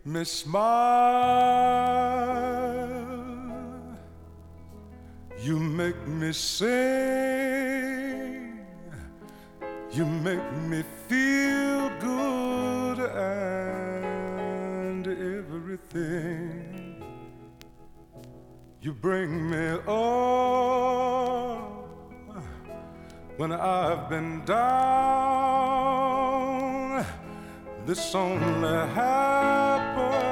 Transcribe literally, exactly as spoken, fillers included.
me smile, you make me sing, you make me feel good and everything. You bring me up when I've been down. This only happens